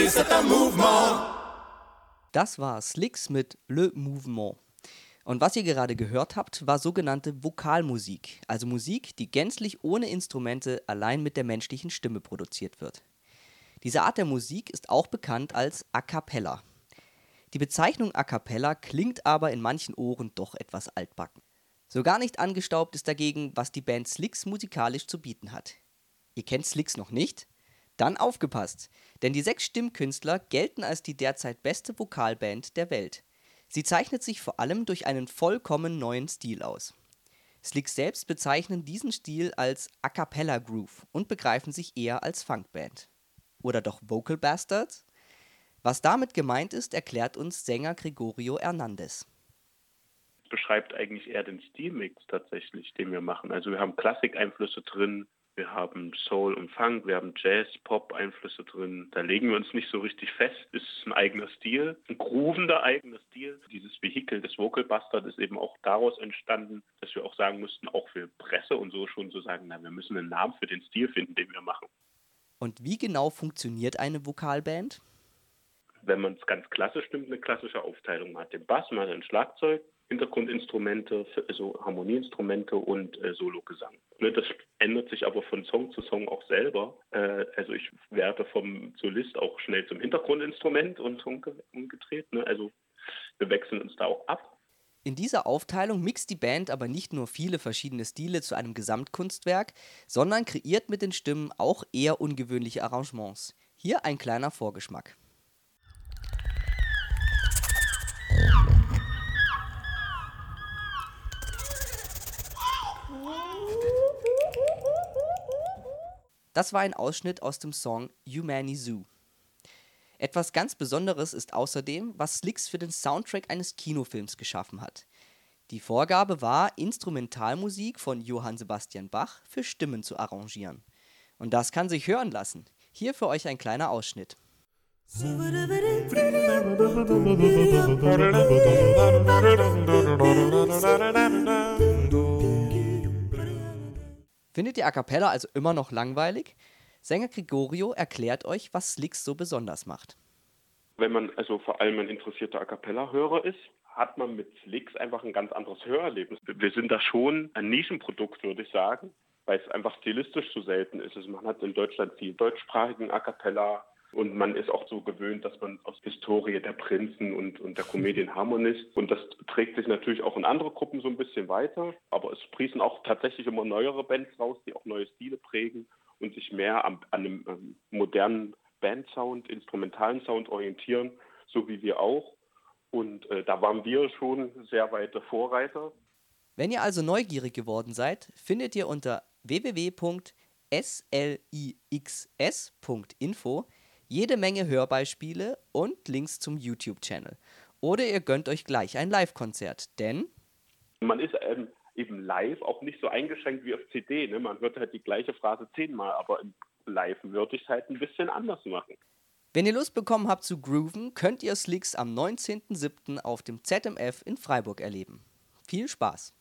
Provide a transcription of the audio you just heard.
c'est un mouvement. Das war Slicks mit Le Mouvement. Und was ihr gerade gehört habt, war sogenannte Vokalmusik, also Musik, die gänzlich ohne Instrumente allein mit der menschlichen Stimme produziert wird. Diese Art der Musik ist auch bekannt als A cappella. Die Bezeichnung A cappella klingt aber in manchen Ohren doch etwas altbacken. So gar nicht angestaubt ist dagegen, was die Band Slicks musikalisch zu bieten hat. Ihr kennt Slicks noch nicht? Dann aufgepasst, denn die 6 Stimmkünstler gelten als die derzeit beste Vokalband der Welt. Sie zeichnet sich vor allem durch einen vollkommen neuen Stil aus. Slicks selbst bezeichnen diesen Stil als A cappella Groove und begreifen sich eher als Funkband. Oder doch Vocal Bastards? Was damit gemeint ist, erklärt uns Sänger Gregorio Hernandez. Beschreibt eigentlich eher den Stilmix tatsächlich, den wir machen. Also wir haben Klassik-Einflüsse drin, wir haben Soul und Funk, wir haben Jazz, Pop-Einflüsse drin. Da legen wir uns nicht so richtig fest. Es ist ein eigener Stil, ein groovender eigener Stil. Dieses Vehikel des Vocal Bastard ist eben auch daraus entstanden, dass wir auch sagen mussten, auch für Presse und so schon so sagen, na, wir müssen einen Namen für den Stil finden, den wir machen. Und wie genau funktioniert eine Vokalband? Wenn man es ganz klassisch nimmt, eine klassische Aufteilung. Man hat den Bass, man hat ein Schlagzeug, Hintergrundinstrumente, also Harmonieinstrumente und Sologesang. Das ändert sich aber von Song zu Song auch selber. Also ich werde vom Solist auch schnell zum Hintergrundinstrument und umgedreht. Also wir wechseln uns da auch ab. In dieser Aufteilung mixt die Band aber nicht nur viele verschiedene Stile zu einem Gesamtkunstwerk, sondern kreiert mit den Stimmen auch eher ungewöhnliche Arrangements. Hier ein kleiner Vorgeschmack. Das war ein Ausschnitt aus dem Song Humani Zoo. Etwas ganz Besonderes ist außerdem, was Slicks für den Soundtrack eines Kinofilms geschaffen hat. Die Vorgabe war, Instrumentalmusik von Johann Sebastian Bach für Stimmen zu arrangieren. Und das kann sich hören lassen. Hier für euch ein kleiner Ausschnitt. Findet ihr A cappella also immer noch langweilig? Sänger Gregorio erklärt euch, was Slicks so besonders macht. Wenn man also vor allem ein interessierter A cappella-Hörer ist, hat man mit Slicks einfach ein ganz anderes Hörerlebnis. Wir sind da schon ein Nischenprodukt, würde ich sagen, weil es einfach stilistisch so selten ist. Also man hat in Deutschland viel deutschsprachigen A cappella und man ist auch so gewöhnt, dass man aus Historie der Prinzen und der Comedian Harmonist, und das trägt sich natürlich auch in andere Gruppen so ein bisschen weiter, aber es sprießen auch tatsächlich immer neuere Bands raus, die auch neue Stile prägen und sich mehr an einem modernen Bandsound, instrumentalen Sound orientieren, so wie wir auch. Und da waren wir schon sehr weite Vorreiter. Wenn ihr also neugierig geworden seid, findet ihr unter www.slixs.info jede Menge Hörbeispiele und Links zum YouTube-Channel. Oder ihr gönnt euch gleich ein Live-Konzert, denn man ist eben live auch nicht so eingeschränkt wie auf CD. Ne? Man hört halt die gleiche Phrase 10-mal, aber im Live würde ich es halt ein bisschen anders machen. wenn ihr Lust bekommen habt zu grooven, könnt ihr Slicks am 19.07. auf dem ZMF in Freiburg erleben. Viel Spaß!